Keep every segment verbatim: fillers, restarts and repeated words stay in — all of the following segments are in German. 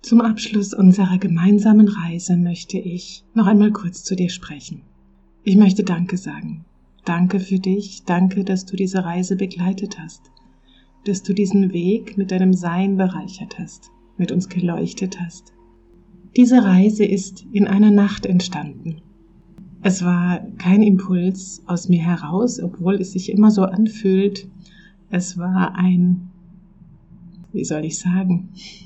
Zum Abschluss unserer gemeinsamen Reise möchte ich noch einmal kurz zu dir sprechen. Ich möchte Danke sagen. Danke für dich, danke, dass du diese Reise begleitet hast, dass du diesen Weg mit deinem Sein bereichert hast, mit uns geleuchtet hast. Diese Reise ist in einer Nacht entstanden. Es war kein Impuls aus mir heraus, obwohl es sich immer so anfühlt. Es war ein, wie soll ich sagen,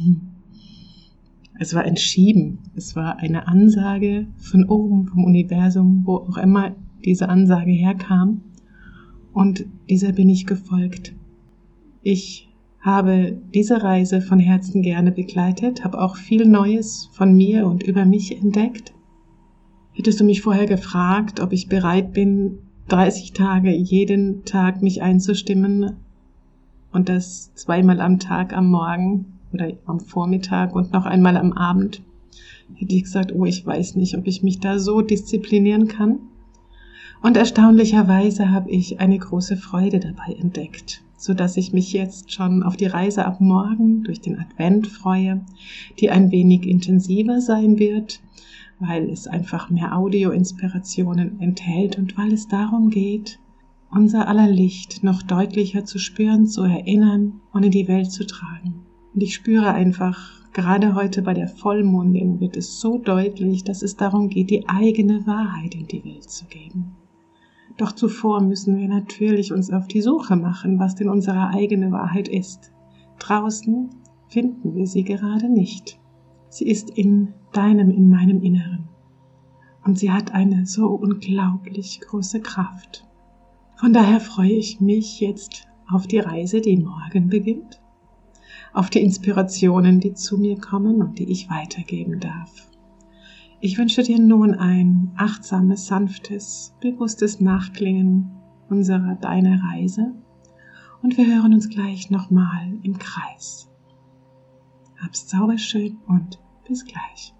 es war ein Schieben, es war eine Ansage von oben, vom Universum, wo auch immer diese Ansage herkam. Und dieser bin ich gefolgt. Ich habe diese Reise von Herzen gerne begleitet, habe auch viel Neues von mir und über mich entdeckt. Hättest du mich vorher gefragt, ob ich bereit bin, dreißig Tage jeden Tag mich einzustimmen und das zweimal am Tag am Morgen oder am Vormittag und noch einmal am Abend, hätte ich gesagt, oh, ich weiß nicht, ob ich mich da so disziplinieren kann. Und erstaunlicherweise habe ich eine große Freude dabei entdeckt, so dass ich mich jetzt schon auf die Reise ab morgen durch den Advent freue, die ein wenig intensiver sein wird, weil es einfach mehr Audio-Inspirationen enthält und weil es darum geht, unser aller Licht noch deutlicher zu spüren, zu erinnern und in die Welt zu tragen. Und ich spüre einfach, gerade heute bei der Vollmondin wird es so deutlich, dass es darum geht, die eigene Wahrheit in die Welt zu geben. Doch zuvor müssen wir natürlich uns auf die Suche machen, was denn unsere eigene Wahrheit ist. Draußen finden wir sie gerade nicht. Sie ist in deinem, in meinem Inneren. Und sie hat eine so unglaublich große Kraft. Von daher freue ich mich jetzt auf die Reise, die morgen beginnt, auf die Inspirationen, die zu mir kommen und die ich weitergeben darf. Ich wünsche dir nun ein achtsames, sanftes, bewusstes Nachklingen unserer, deiner Reise und wir hören uns gleich nochmal im Kreis. Hab's zauberschön und bis gleich.